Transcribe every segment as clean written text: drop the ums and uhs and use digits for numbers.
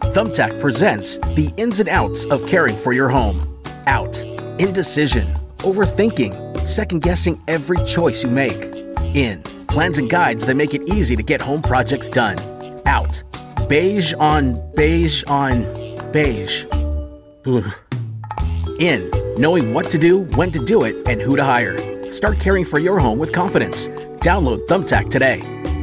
Thumbtack presents the ins and outs of caring for your home. Out. Indecision. Overthinking. Second-guessing every choice you make. In. Plans and guides that make it easy to get home projects done. Out. Beige on beige on beige. Ugh. In. Knowing what to do, when to do it, and who to hire. Start caring for your home with confidence. Download Thumbtack today.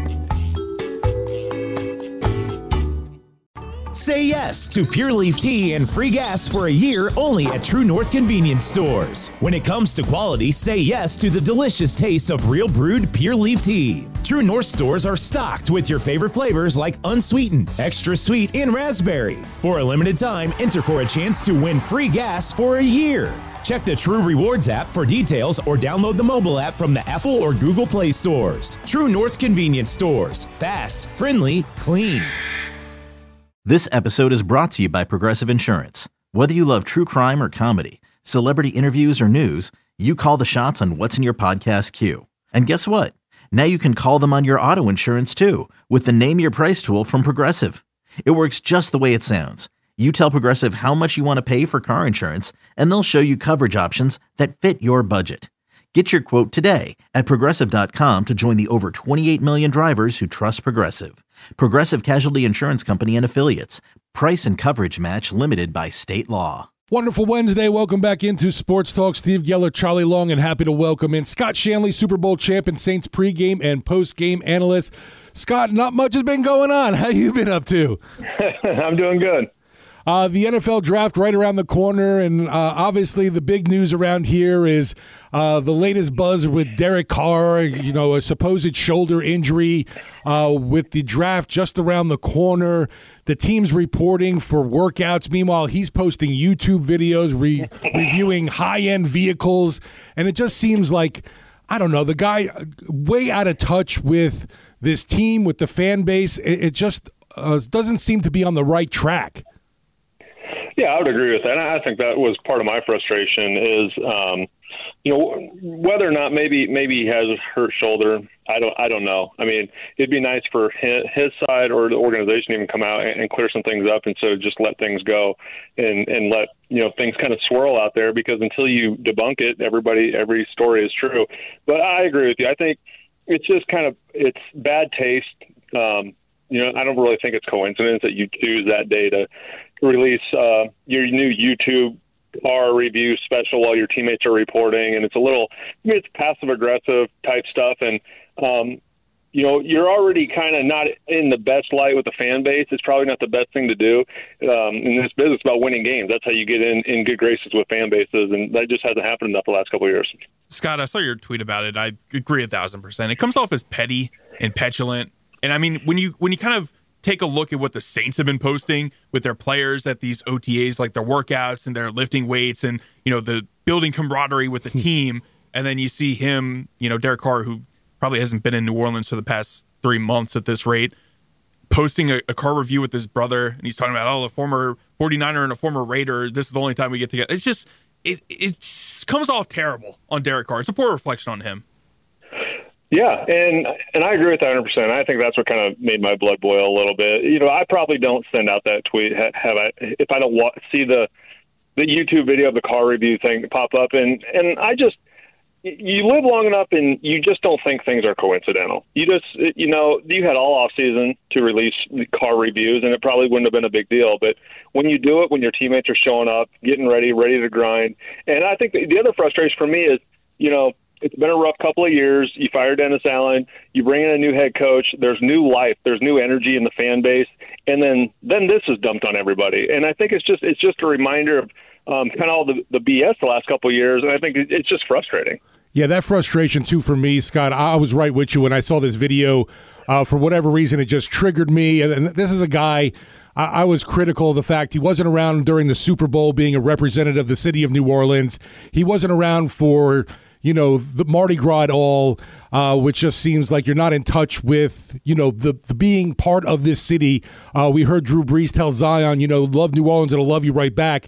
Say yes to Pure Leaf Tea and free gas for a year only at True North Convenience Stores. When it comes to quality, say yes to the delicious taste of real brewed Pure Leaf Tea. True North stores are stocked with your favorite flavors like unsweetened, extra sweet, and raspberry. For a limited time, enter for a chance to win free gas for a year. Check the True Rewards app for details or download the mobile app from the Apple or Google Play stores. True North Convenience Stores. Fast, friendly, clean. This episode is brought to you by Progressive Insurance. Whether you love true crime or comedy, celebrity interviews or news, you call the shots on what's in your podcast queue. And guess what? Now you can call them on your auto insurance too with the Name Your Price tool from Progressive. It works just the way it sounds. You tell Progressive how much you want to pay for car insurance, and they'll show you coverage options that fit your budget. Get your quote today at Progressive.com to join the over 28 million drivers who trust Progressive. Progressive Casualty Insurance Company and Affiliates. Price and coverage match limited by state law. Wonderful Wednesday. Welcome back into Sports Talk. Steve Geller, Charlie Long, and happy to welcome in Scott Shanley, Super Bowl champ and Saints pregame and postgame analyst. Scott, not much has been going on. How you been up to? I'm doing good. The NFL draft right around the corner, and obviously the big news around here is the latest buzz with Derek Carr, a supposed shoulder injury with the draft just around the corner. The team's reporting for workouts. Meanwhile, he's posting YouTube videos reviewing high-end vehicles, and it just seems like, I don't know, the guy way out of touch with this team, with the fan base. It just doesn't seem to be on the right track. Yeah, I would agree with that. I think that was part of my frustration is, whether or not maybe he has a hurt shoulder. I don't know. I mean, it'd be nice for his side or the organization to even come out and clear some things up instead of just let things go and let things kind of swirl out there, because until you debunk it, every story is true. But I agree with you. I think it's just it's bad taste. I don't really think it's coincidence that you choose that day to release your new YouTube review special while your teammates are reporting, and it's passive aggressive type stuff, and you're already kind of not in the best light with the fan base. It's probably not the best thing to do in this business about winning games. That's how you get in good graces with fan bases, and that just hasn't happened enough the last couple of years. Scott, I saw your tweet about it. I agree 1,000%. It comes off as petty and petulant, and I mean when you kind of take a look at what the Saints have been posting with their players at these OTAs, like their workouts and their lifting weights and, the building camaraderie with the team. And then you see him, Derek Carr, who probably hasn't been in New Orleans for the past 3 months at this rate, posting a car review with his brother. And he's talking about, a former 49er and a former Raider. This is the only time we get together. It's just, it comes off terrible on Derek Carr. It's a poor reflection on him. Yeah, and I agree with that 100%. I think that's what kind of made my blood boil a little bit. I probably don't send out that tweet if I don't see the YouTube video of the car review thing pop up. And you live long enough and you just don't think things are coincidental. You just, you had all off season to release the car reviews, and it probably wouldn't have been a big deal. But when you do it, when your teammates are showing up, getting ready to grind. And I think the other frustration for me is, it's been a rough couple of years. You fire Dennis Allen. You bring in a new head coach. There's new life. There's new energy in the fan base. And then this is dumped on everybody. And I think it's just a reminder of kind of all the BS the last couple of years. And I think it's just frustrating. Yeah, that frustration, too, for me, Scott. I was right with you when I saw this video. For whatever reason, it just triggered me. And this is a guy I was critical of the fact he wasn't around during the Super Bowl being a representative of the city of New Orleans. He wasn't around for the Mardi Gras at all, which just seems like you're not in touch with, the being part of this city. We heard Drew Brees tell Zion, love New Orleans, it'll love you right back.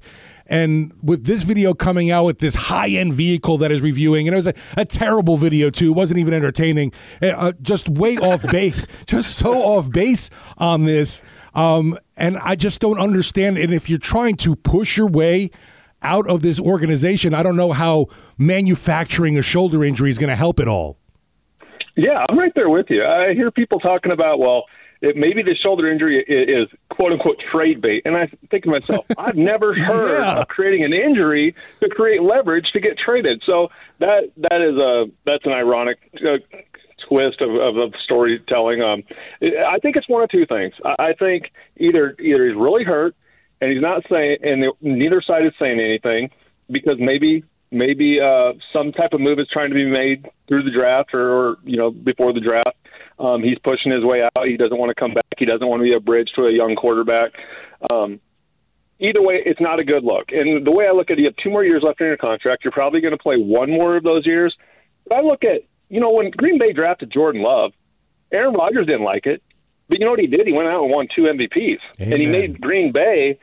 And with this video coming out with this high-end vehicle that is reviewing, and it was a terrible video too. It wasn't even entertaining. Just way off base, just so off base on this. And I just don't understand. And if you're trying to push your way out of this organization, I don't know how manufacturing a shoulder injury is going to help at all. Yeah, I'm right there with you. I hear people talking about, well, maybe the shoulder injury is quote-unquote trade bait. And I think to myself, I've never heard of creating an injury to create leverage to get traded. So that's an ironic twist of storytelling. I think it's one of two things. I think either he's really hurt and he's not saying, and neither side is saying anything because maybe some type of move is trying to be made through the draft or before the draft. He's pushing his way out. He doesn't want to come back. He doesn't want to be a bridge to a young quarterback. Either way, it's not a good look. And the way I look at it, you have 2 more years left in your contract. You're probably going to play 1 more of those years. But I look at, when Green Bay drafted Jordan Love, Aaron Rodgers didn't like it. But you know what he did? He went out and won 2 MVPs. Amen. And he made Green Bay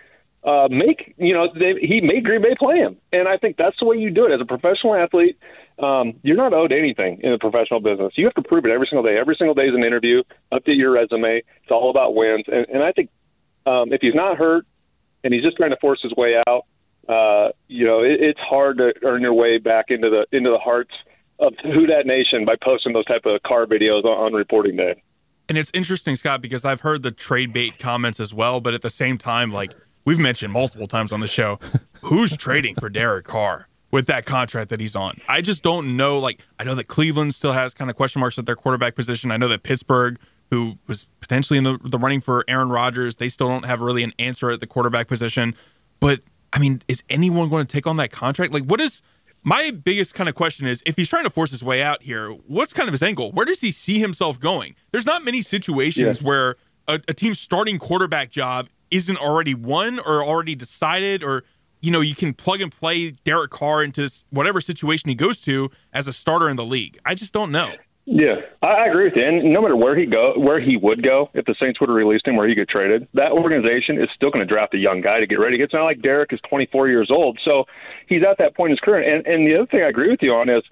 he made Green Bay play him. And I think that's the way you do it. As a professional athlete, you're not owed anything in the professional business. You have to prove it every single day. Every single day is an interview. Update your resume. It's all about wins. And I think if he's not hurt and he's just trying to force his way out, it's hard to earn your way back into the hearts of Who Dat Nation by posting those type of car videos on reporting day. And it's interesting, Scott, because I've heard the trade bait comments as well, but at the same time, we've mentioned multiple times on the show, who's trading for Derek Carr with that contract that he's on? I just don't know. I know that Cleveland still has kind of question marks at their quarterback position. I know that Pittsburgh, who was potentially in the running for Aaron Rodgers, they still don't have really an answer at the quarterback position. But, is anyone going to take on that contract? What is my biggest kind of question is, if he's trying to force his way out here, what's kind of his angle? Where does he see himself going? There's not many situations where a team's starting quarterback job isn't already won or already decided, or you can plug and play Derek Carr into whatever situation he goes to as a starter in the league. I just don't know. Yeah, I agree with you. And no matter where he would go, if the Saints would have released him, where he get traded, that organization is still going to draft a young guy to get ready. It's not like Derek is 24 years old, so he's at that point in his career. And the other thing I agree with you on is,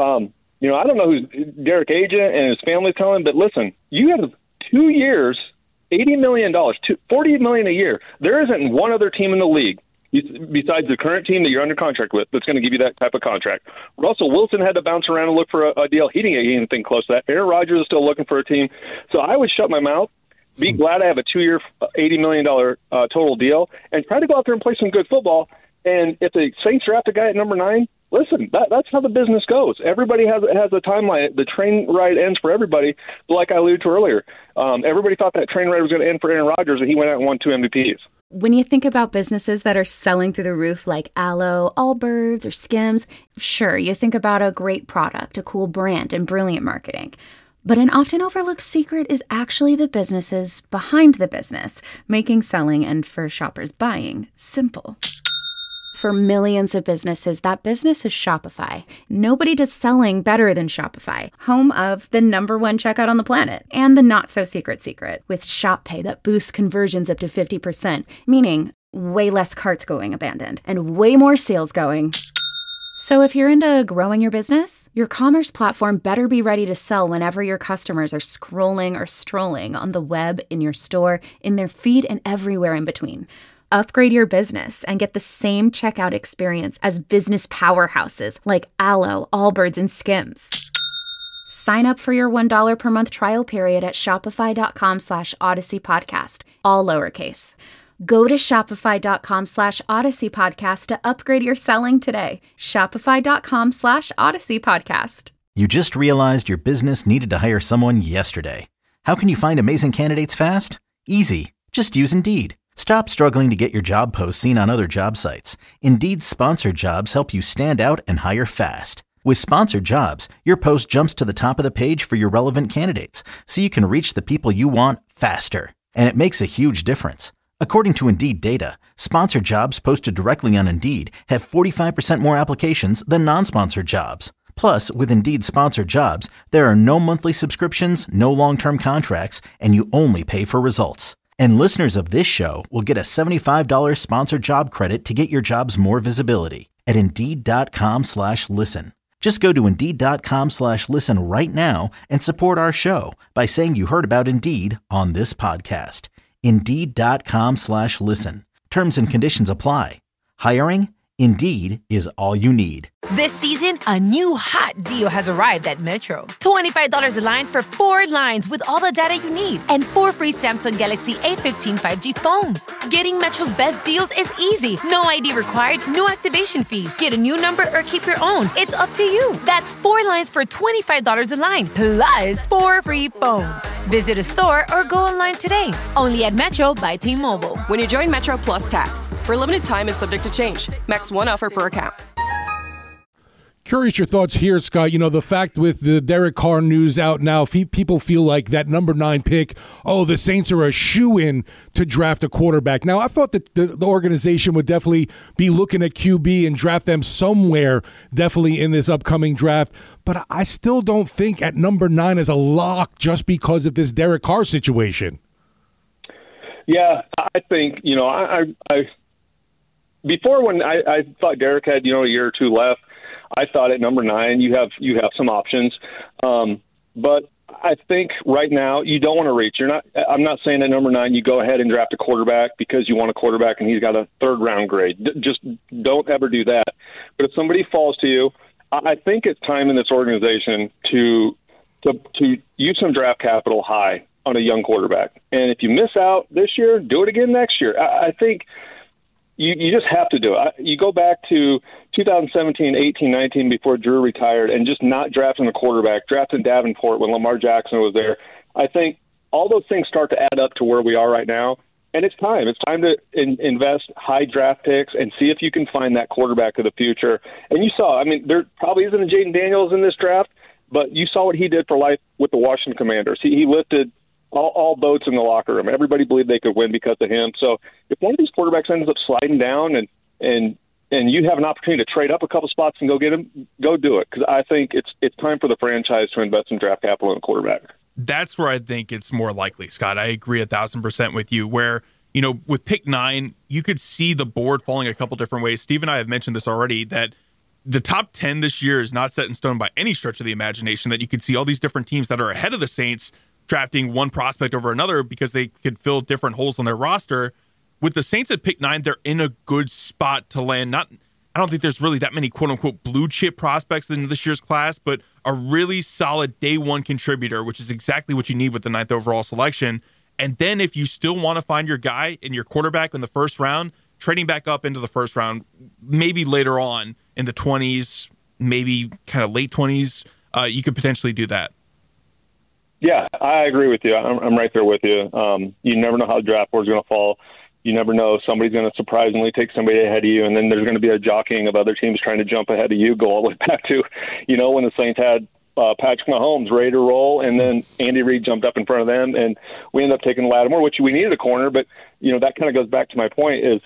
I don't know who's Derek agent and his family telling him, but listen, you have 2 years. $80 million, $40 million a year. There isn't one other team in the league besides the current team that you're under contract with that's going to give you that type of contract. Russell Wilson had to bounce around and look for a deal. He didn't get anything close to that. Aaron Rodgers is still looking for a team. So I would shut my mouth, be glad I have a 2-year, $80 million total deal, and try to go out there and play some good football. And if the Saints draft a guy at number 9, listen, that's how the business goes. Everybody has a timeline. The train ride ends for everybody. But like I alluded to earlier, everybody thought that train ride was going to end for Aaron Rodgers, and he went out and won 2 MVPs. When you think about businesses that are selling through the roof like Aloe, Allbirds, or Skims, sure, you think about a great product, a cool brand, and brilliant marketing. But an often overlooked secret is actually the businesses behind the business, making selling and, for shoppers, buying simple. For millions of businesses, that business is Shopify. Nobody does selling better than Shopify, home of the #1 checkout on the planet and the not-so-secret secret with Shop Pay that boosts conversions up to 50%, meaning way less carts going abandoned and way more sales going. So if you're into growing your business, your commerce platform better be ready to sell whenever your customers are scrolling or strolling on the web, in your store, in their feed, and everywhere in between. Upgrade your business and get the same checkout experience as business powerhouses like Aloe, Allbirds, and Skims. Sign up for your $1 per month trial period at shopify.com/Odyssey Podcast, all lowercase. Go to shopify.com/Odyssey Podcast to upgrade your selling today. Shopify.com/Odyssey Podcast. You just realized your business needed to hire someone yesterday. How can you find amazing candidates fast? Easy. Just use Indeed. Stop struggling to get your job posts seen on other job sites. Indeed's sponsored jobs help you stand out and hire fast. With sponsored jobs, your post jumps to the top of the page for your relevant candidates, so you can reach the people you want faster. And it makes a huge difference. According to Indeed data, sponsored jobs posted directly on Indeed have 45% more applications than non-sponsored jobs. Plus, with Indeed sponsored jobs, there are no monthly subscriptions, no long-term contracts, and you only pay for results. And listeners of this show will get a $75 sponsored job credit to get your jobs more visibility at Indeed.com/listen. Just go to Indeed.com/listen right now and support our show by saying you heard about Indeed on this podcast. Indeed.com/listen. Terms and conditions apply. Hiring? Indeed is all you need. This season, a new hot deal has arrived at Metro. $25 a line for 4 lines with all the data you need and 4 free Samsung Galaxy A15 5G phones. Getting Metro's best deals is easy. No ID required, no activation fees. Get a new number or keep your own. It's up to you. That's 4 lines for $25 a line, plus 4 free phones. Visit a store or go online today. Only at Metro by T-Mobile. When you join Metro Plus Tax. For a limited time and subject to change. Max 1 offer per account. Curious your thoughts here, Scott. You know, the fact with the Derek Carr news out now, people feel like that number 9 pick, the Saints are a shoo-in to draft a quarterback. Now, I thought that the organization would definitely be looking at QB and draft them somewhere, definitely in this upcoming draft. But I still don't think at number 9 is a lock just because of this Derek Carr situation. Yeah, I think, I before when I thought Derek had, a year or 2 left, I thought at number 9 you have some options, but I think right now you don't want to reach. I'm not saying at number 9 you go ahead and draft a quarterback because you want a quarterback and he's got a 3rd round grade. Just don't ever do that. But if somebody falls to you, I think it's time in this organization to use some draft capital high on a young quarterback. And if you miss out this year, do it again next year. I think. You just have to do it. You go back to 2017, 18, 19 before Drew retired and just not drafting a quarterback, drafting Davenport when Lamar Jackson was there. I think all those things start to add up to where we are right now. And it's time. It's time to invest high draft picks and see if you can find that quarterback of the future. And you saw, there probably isn't a Jaden Daniels in this draft, but you saw what he did for life with the Washington Commanders. He lifted all boats in the locker room. Everybody believed they could win because of him. So if one of these quarterbacks ends up sliding down and you have an opportunity to trade up a couple spots and go get him, go do it. Because I think it's time for the franchise to invest in draft capital in a quarterback. That's where I think it's more likely, Scott. I agree 1,000% with you where, with pick 9, you could see the board falling a couple different ways. Steve and I have mentioned this already, that the top 10 this year is not set in stone by any stretch of the imagination, that you could see all these different teams that are ahead of the Saints drafting one prospect over another because they could fill different holes on their roster. With the Saints at pick 9, they're in a good spot to land. I don't think there's really that many quote-unquote blue chip prospects in this year's class, but a really solid day 1 contributor, which is exactly what you need with the 9th overall selection. And then if you still want to find your guy and your quarterback in the first round, trading back up into the first round, maybe later on in the 20s, maybe kind of late 20s, you could potentially do that. Yeah, I agree with you. I'm right there with you. You never know how the draft board's going to fall. You never know. Somebody's going to surprisingly take somebody ahead of you, and then there's going to be a jockeying of other teams trying to jump ahead of you, go all the way back to, when the Saints had Patrick Mahomes ready to roll, and then Andy Reid jumped up in front of them, and we ended up taking Lattimore, which we needed a corner. But, that kind of goes back to my point is,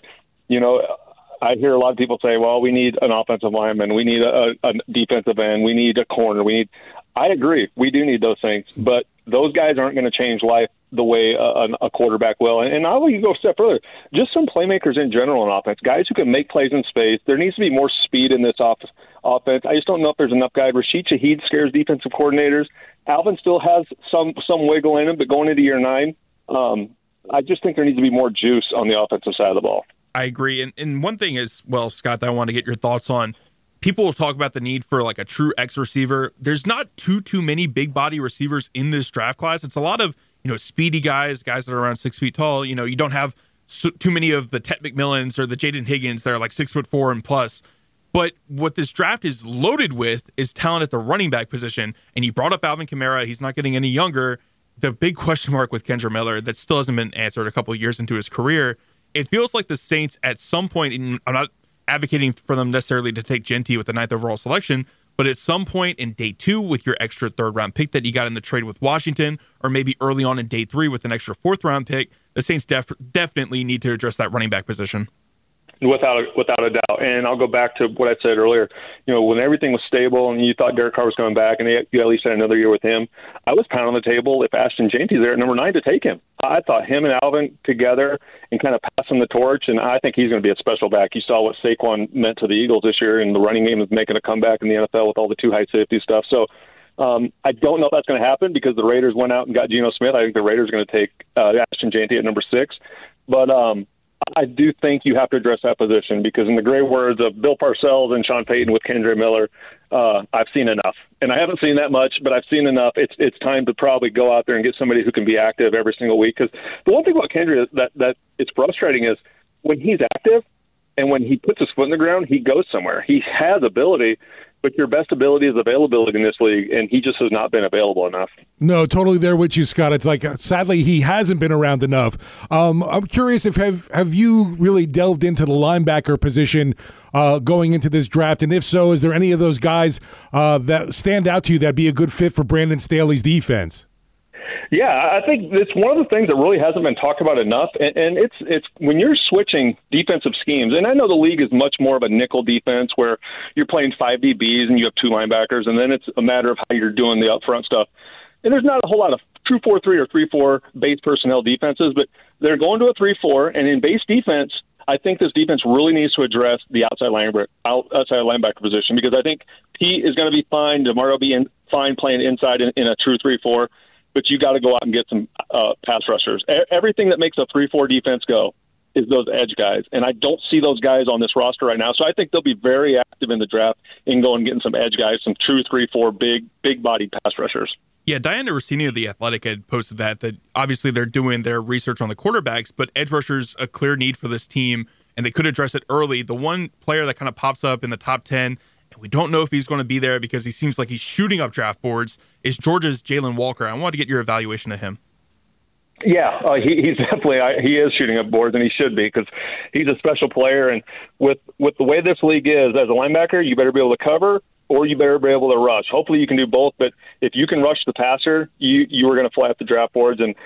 I hear a lot of people say, well, we need an offensive lineman, we need a defensive end, we need a corner, I agree. We do need those things, but those guys aren't going to change life the way a quarterback will. And I will go a step further. Just some playmakers in general in offense, guys who can make plays in space. There needs to be more speed in this offense. I just don't know if there's enough guys. Rashid Shaheed scares defensive coordinators. Alvin still has some wiggle in him, but going into year 9, I just think there needs to be more juice on the offensive side of the ball. I agree. And one thing is, well, Scott, that I want to get your thoughts on. People will talk about the need for like a true X receiver. There's not too many big body receivers in this draft class. It's a lot of, speedy guys that are around 6 feet tall. You don't have too many of the Ted McMillans or the Jaden Higgins that are like 6'4" and plus. But what this draft is loaded with is talent at the running back position. And you brought up Alvin Kamara. He's not getting any younger. The big question mark with Kendre Miller that still hasn't been answered a couple of years into his career. It feels like the Saints at some point, and I'm not advocating for them necessarily to take Genty with the 9th overall selection, but at some point in day 2 with your extra 3rd round pick that you got in the trade with Washington, or maybe early on in day 3 with an extra 4th round pick, the Saints definitely need to address that running back position. Without a doubt. And I'll go back to what I said earlier. When everything was stable and you thought Derek Carr was coming back and you at least had another year with him, I was pounding on the table if Ashton Jeanty's there at number 9 to take him. I thought him and Alvin together and kind of pass him the torch, and I think he's going to be a special back. You saw what Saquon meant to the Eagles this year, and the running game is making a comeback in the NFL with all the two high safety stuff. So I don't know if that's going to happen because the Raiders went out and got Geno Smith. I think the Raiders are going to take Ashton Jeanty at number 6. But I do think you have to address that position because in the great words of Bill Parcells and Sean Payton with Kendre Miller, I've seen enough. And I haven't seen that much, but I've seen enough. It's time to probably go out there and get somebody who can be active every single week. Because the one thing about Kendre that it's frustrating is when he's active and when he puts his foot in the ground, he goes somewhere. He has ability, but your best ability is availability in this league, and he just has not been available enough. No, totally there with you, Scott. It's like, sadly, he hasn't been around enough. I'm curious if have you really delved into the linebacker position going into this draft? And if so, is there any of those guys that stand out to you that'd be a good fit for Brandon Staley's defense? Yeah, I think it's one of the things that really hasn't been talked about enough, and it's when you're switching defensive schemes, and I know the league is much more of a nickel defense where you're playing 5 DBs and you have 2 linebackers, and then it's a matter of how you're doing the upfront stuff. And there's not a whole lot of true 4-3 or 3-4 base personnel defenses, but they're going to a 3-4, and in base defense, I think this defense really needs to address the outside linebacker position because I think Pete is going to be fine, DeMar will be fine playing inside in a true 3-4. But you got to go out and get some pass rushers. Everything that makes a 3-4 defense go is those edge guys, and I don't see those guys on this roster right now. So I think they'll be very active in the draft and go and getting some edge guys, some true 3-4 big body pass rushers. Yeah, Diana Rossini of The Athletic had posted that obviously they're doing their research on the quarterbacks, but edge rushers a clear need for this team, and they could address it early. The one player that kind of pops up in the top 10, and we don't know if he's going to be there because he seems like he's shooting up draft boards, is Georgia's Jalen Walker. I wanted to get your evaluation of him. Yeah, he's definitely he is shooting up boards, and he should be because he's a special player. And with the way this league is, as a linebacker, you better be able to cover or you better be able to rush. Hopefully you can do both, but if you can rush the passer, you are going to fly up the draft boards. And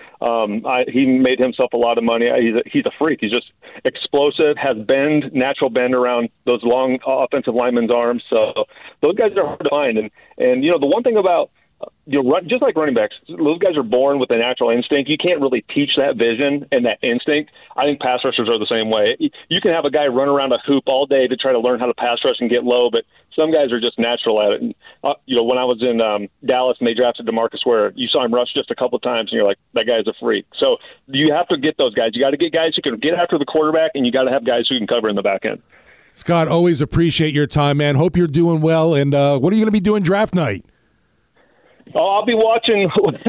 he made himself a lot of money. He's a freak. He's just explosive, has natural bend around those long offensive linemen's arms. So those guys are hard to find. And the one thing about just like running backs, those guys are born with a natural instinct. You can't really teach that vision and that instinct. I think pass rushers are the same way. You can have a guy run around a hoop all day to try to learn how to pass rush and get low, but some guys are just natural at it. And, when I was in Dallas and they drafted DeMarcus Ware, you saw him rush just a couple of times, and you're like, that guy's a freak. So you have to get those guys. You got to get guys who can get after the quarterback, and you got to have guys who can cover in the back end. Scott, always appreciate your time, man. Hope you're doing well. And what are you going to be doing draft night? Oh, I'll be watching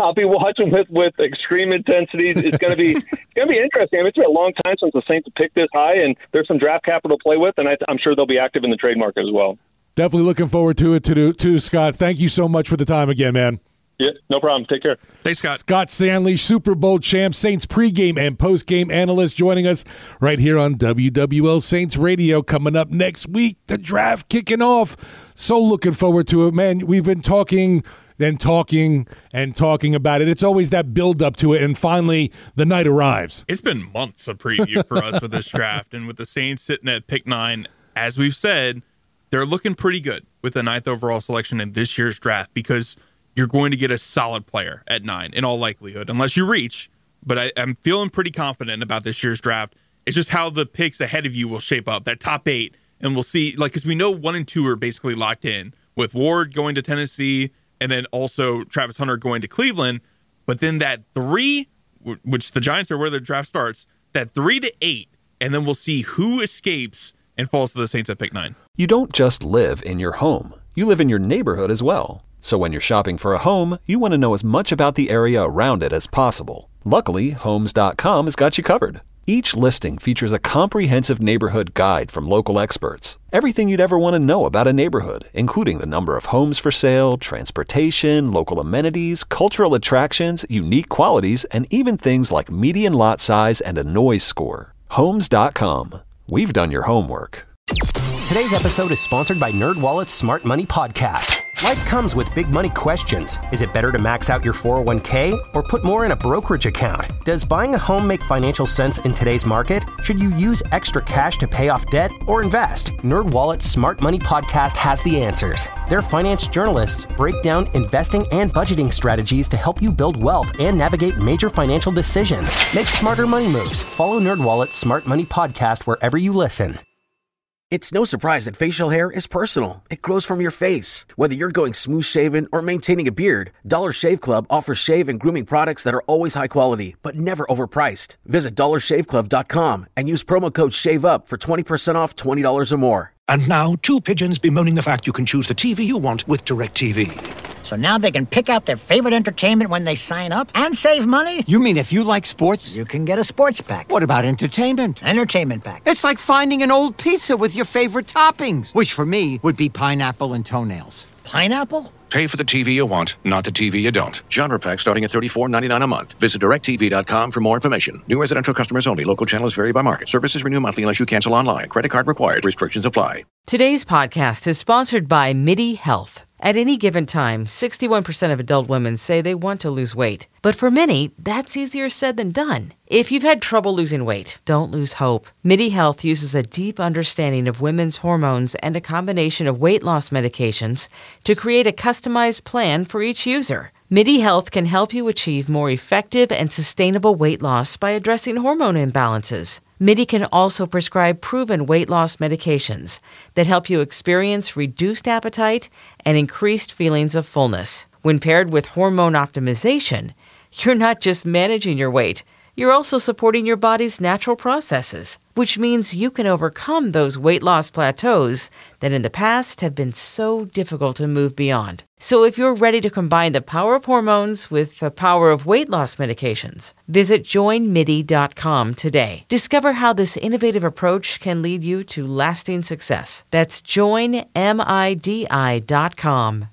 with extreme intensity. It's going to be interesting. It's been a long time since the Saints have picked this high, and there's some draft capital to play with, and I'm sure they'll be active in the trade market as well. Definitely looking forward to it too, Scott. Thank you so much for the time again, man. Yeah, no problem. Take care. Thanks, Scott. Scott Stanley, Super Bowl champ, Saints pregame and postgame analyst, joining us right here on WWL Saints Radio. Coming up next week, the draft kicking off. So looking forward to it, man. We've been talking about it. It's always that build up to it, and finally the night arrives. It's been months of preview for us with this draft, and with the Saints sitting at pick 9, as we've said, they're looking pretty good with the 9th overall selection in this year's draft because you're going to get a solid player at 9 in all likelihood, unless you reach. But I'm feeling pretty confident about this year's draft. It's just how the picks ahead of you will shape up, that top 8, and we'll see, because we know 1 and 2 are basically locked in, with Ward going to Tennessee, and then also Travis Hunter going to Cleveland. But then that 3, which the Giants are where the draft starts, that 3 to 8, and then we'll see who escapes and falls to the Saints at pick 9. You don't just live in your home. You live in your neighborhood as well. So when you're shopping for a home, you want to know as much about the area around it as possible. Luckily, Homes.com has got you covered. Each listing features a comprehensive neighborhood guide from local experts. Everything you'd ever want to know about a neighborhood, including the number of homes for sale, transportation, local amenities, cultural attractions, unique qualities, and even things like median lot size and a noise score. Homes.com. We've done your homework. Today's episode is sponsored by NerdWallet's Smart Money Podcast. Life comes with big money questions. Is it better to max out your 401k or put more in a brokerage account? Does buying a home make financial sense in today's market? Should you use extra cash to pay off debt or invest? NerdWallet's Smart Money Podcast has the answers. Their finance journalists break down investing and budgeting strategies to help you build wealth and navigate major financial decisions. Make smarter money moves. Follow NerdWallet's Smart Money Podcast wherever you listen. It's no surprise that facial hair is personal. It grows from your face. Whether you're going smooth shaven or maintaining a beard, Dollar Shave Club offers shave and grooming products that are always high quality, but never overpriced. Visit dollarshaveclub.com and use promo code SHAVEUP for 20% off $20 or more. And now, two pigeons bemoaning the fact you can choose the TV you want with DirecTV. So now they can pick out their favorite entertainment when they sign up and save money? You mean if you like sports? You can get a sports pack. What about entertainment? Entertainment pack. It's like finding an old pizza with your favorite toppings, which for me would be pineapple and toenails. Pineapple? Pay for the TV you want, not the TV you don't. Genre pack starting at $34.99 a month. Visit DirecTV.com for more information. New residential customers only. Local channels vary by market. Services renew monthly unless you cancel online. Credit card required. Restrictions apply. Today's podcast is sponsored by MIDI Health. At any given time, 61% of adult women say they want to lose weight. But for many, that's easier said than done. If you've had trouble losing weight, don't lose hope. MIDI Health uses a deep understanding of women's hormones and a combination of weight loss medications to create a customized plan for each user. MIDI Health can help you achieve more effective and sustainable weight loss by addressing hormone imbalances. MIDI can also prescribe proven weight loss medications that help you experience reduced appetite and increased feelings of fullness. When paired with hormone optimization, you're not just managing your weight, you're also supporting your body's natural processes, which means you can overcome those weight loss plateaus that in the past have been so difficult to move beyond. So if you're ready to combine the power of hormones with the power of weight loss medications, visit joinmidi.com today. Discover how this innovative approach can lead you to lasting success. That's joinmidi.com.